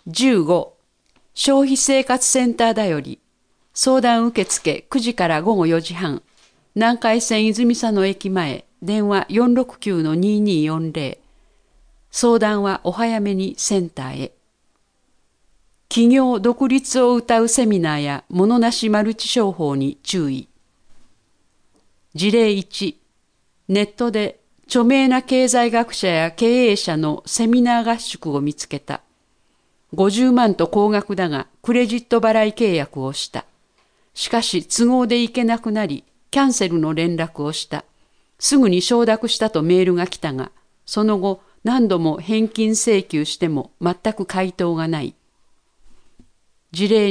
15、消費生活センターだより、相談受付9時から午後4時半、南海線泉佐野駅前、電話469-2240。相談はお早めにセンターへ。企業独立を謳うセミナーや物なしマルチ商法に注意。事例1、ネットで著名な経済学者や経営者のセミナー合宿を見つけた。50万と高額だがクレジット払い契約をした。しかし都合で行けなくなり、キャンセルの連絡をした。すぐに承諾したとメールが来たが、その後何度も返金請求しても全く回答がない。事例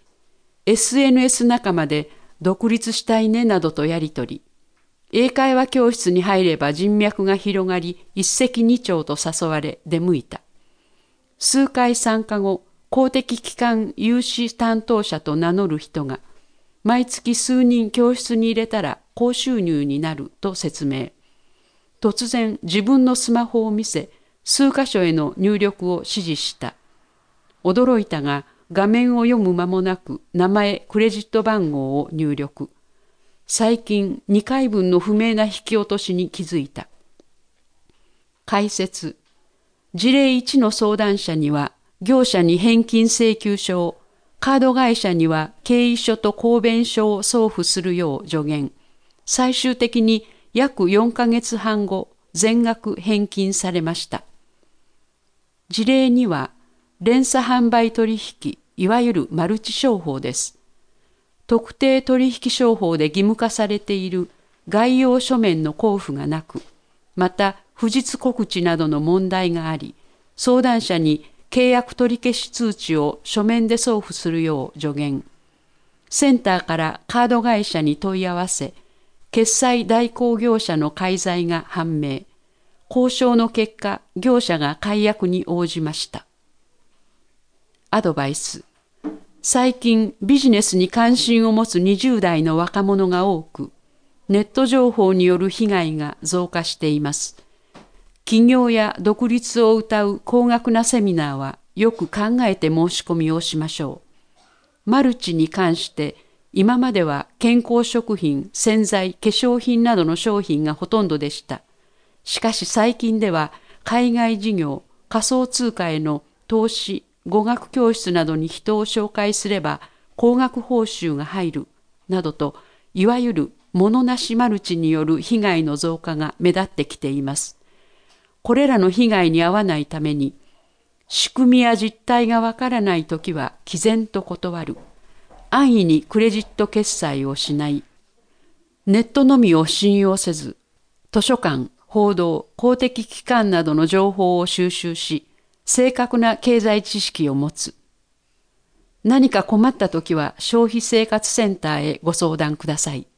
2、SNS 仲間で独立したいねなどとやりとり。英会話教室に入れば人脈が広がり、一石二鳥と誘われ出向いた。数回参加後、公的機関有志担当者と名乗る人が、毎月数人教室に入れたら高収入になると説明。突然自分のスマホを見せ、数箇所への入力を指示した。驚いたが、画面を読む間もなく名前、クレジット番号を入力。最近2回分の不明な引き落としに気づいた。解説。事例1の相談者には業者に返金請求書を、カード会社には経緯書と公弁書を送付するよう助言。最終的に約4ヶ月半後、全額返金されました。事例2は連鎖販売取引、いわゆるマルチ商法です。特定取引商法で義務化されている概要書面の交付がなく、また不実告知などの問題があり、相談者に契約取り消し通知を書面で送付するよう助言。センターからカード会社に問い合わせ、決済代行業者の介在が判明。交渉の結果、業者が解約に応じました。アドバイス。最近ビジネスに関心を持つ20代の若者が多く、ネット情報による被害が増加しています。起業や独立を謳う高額なセミナーはよく考えて申し込みをしましょう。マルチに関して今までは健康食品、洗剤、化粧品などの商品がほとんどでした。しかし最近では海外事業、仮想通貨への投資、語学教室などに人を紹介すれば高額報酬が入るなどと、いわゆる物なしマルチによる被害の増加が目立ってきています。これらの被害に遭わないために、仕組みや実態がわからないときは毅然と断る。安易にクレジット決済をしない。ネットのみを信用せず、図書館、報道、公的機関などの情報を収集し、正確な経済知識を持つ。何か困ったときは消費生活センターへご相談ください。